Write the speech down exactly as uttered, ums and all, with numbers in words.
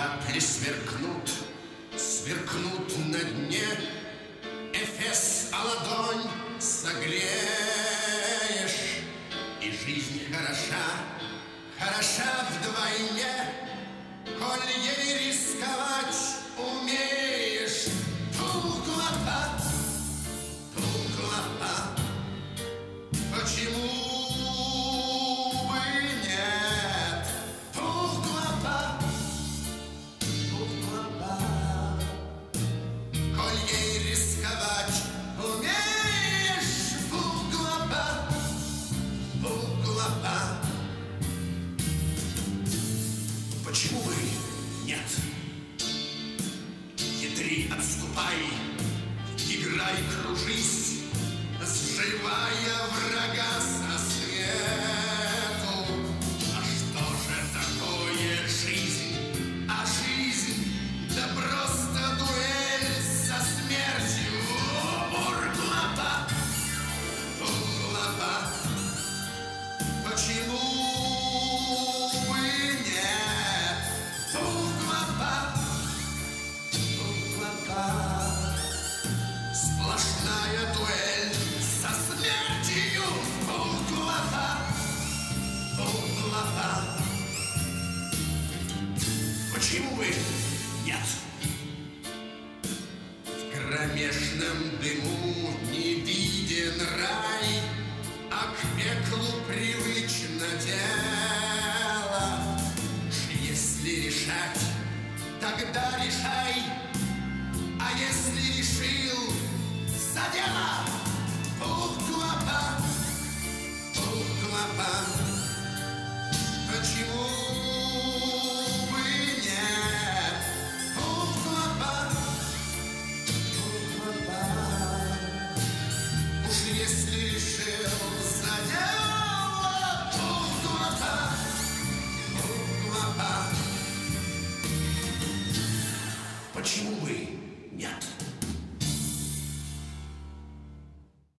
Капли сверкнут, сверкнут на дне. Эфес, а ладонь согреешь. И жизнь хороша, хороша вдвойне, коль ей рисковать умеешь. Туглапа, туглапа, почему бы нет? Туглапа, туглапа, коль ей рисковать умеешь. Туглапа, туглапа, почему бы нет? Хитри, отступай, играй, кружись, сживая врага со свету. А что же такое жизнь? А жизнь, да просто дуэль со смертью. Бурглапа, туглапа, почему бы нет? Туглапа, туглапа, сплошная дуэль со смертью. Туглапа, туглапа, почему бы нет? В кромешном дыму не виден рай, а к пеклу привычно дело. Если решать, тогда решай, а если решил, за дело. Туглапа, туглапа, почему бы нет? Туглапа, туглапа, уж если решил, за дело. Туглапа, туглапа, почему